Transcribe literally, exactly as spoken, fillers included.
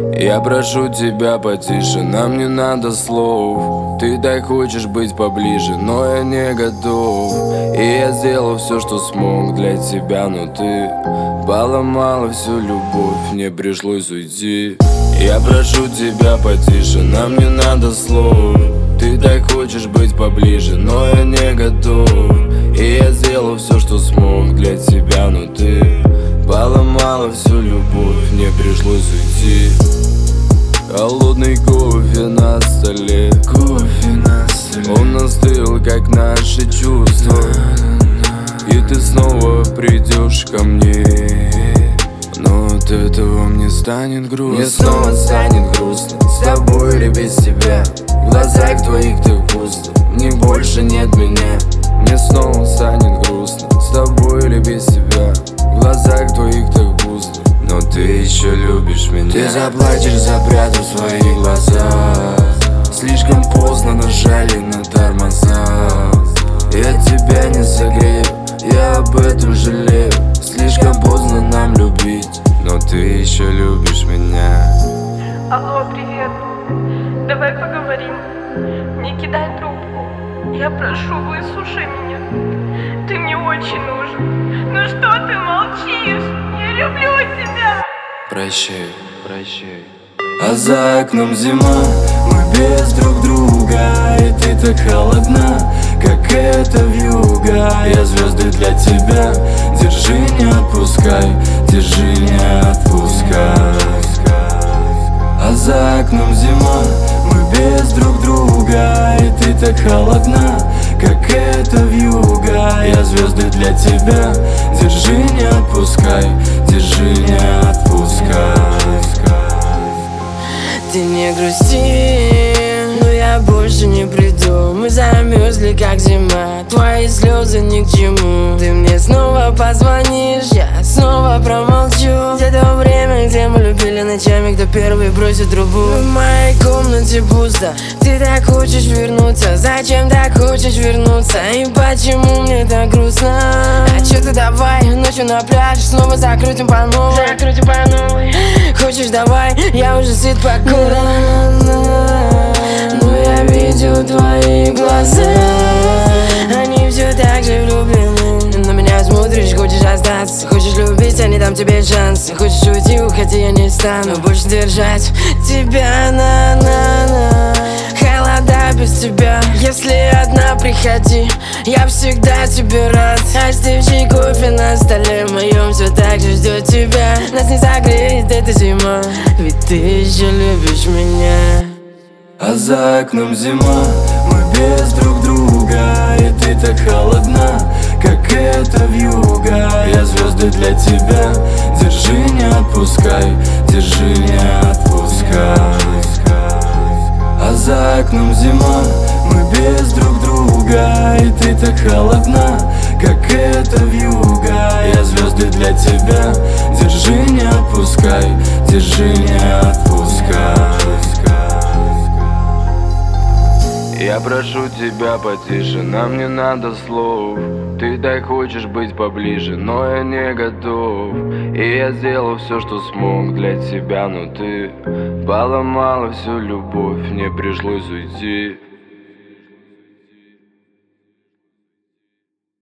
Я прошу тебя потише, нам не надо слов. Ты так хочешь быть поближе, но я не готов. И я сделал все, что смог для тебя, но ты поломала всю любовь, мне пришлось уйти. Я прошу тебя потише, нам не надо слов. Ты так хочешь быть поближе, но я не готов. И я сделал все, что смог для тебя, но ты поломала всю любовь, мне пришлось уйти. Холодный кофе на столе, кофе на столе. Он остыл, как наши чувства. И ты снова придешь ко мне, но от этого мне станет грустно. Мне снова станет грустно с тобой или без тебя. В глазах твоих так пусто, мне больше нет меня. Мне снова станет грустно с тобой или без тебя. В глазах твоих так пусто, но ты еще любишь меня. Ты заплачешь, запрятав свои глаза. Слишком поздно нажали на тормоза. Я тебя не согрею, я об этом жалею. Слишком поздно нам любить, но ты еще любишь меня. Алло, привет. Давай поговорим. Не кидай трубку. Я прошу, выслушай меня. Ты мне очень нужен. Ну что ты молчишь? Я люблю тебя. Прощай, прощай. А за окном зима, мы без друг друга. И ты так холодна, как эта вьюга. Я звезды для тебя, держи, не отпускай. Держи, не отпускай. А за окном зима, мы без друг друга. И ты так холодна, как эта вьюга. Я звезды для тебя, держи, не отпускай. Держи, не отпускай. Ты не грусти, но я больше не приду. Мы замерзли, как зима, твои слезы ни к чему. Ты мне снова позвонишь, я снова промолчу. Где то время, где мы любили ночами, кто первый бросит трубу. В моей комнате пусто, ты так хочешь вернуться. Зачем так хочешь вернуться? И почему мне так грустно? А чё ты давай, ночью на пляж снова закрутим по новой. Закрутим по новой. Хочешь давай, я уже сыт по горло. Но я видел твои глаза, они все так же влюблены. На меня смотришь, хочешь остаться. Хочешь любить, я не дам тебе шанс. Хочешь уйти, уходи, я не стану больше держать тебя, на-на-на. Холода без тебя, если одна приходи, я всегда тебе рад. Остывший кофе на столе моем все так же ждет тебя. Нас не согреет эта зима, ведь ты еще любишь меня. А за окном зима, мы без друг друга. И ты так холодна, как эта вьюга. Я звезды для тебя, держи, не отпускай. Держи, не отпускай. А за окном зима, мы без друг друга. И ты так холодна, как эта вьюга. Я звезды для тебя, держи, не отпускай. Держи, не отпускай. Я прошу тебя потише, нам не надо слов. Ты так хочешь быть поближе, но я не готов. И я сделал все, что смог для тебя, но ты поломала всю любовь, мне пришлось уйти.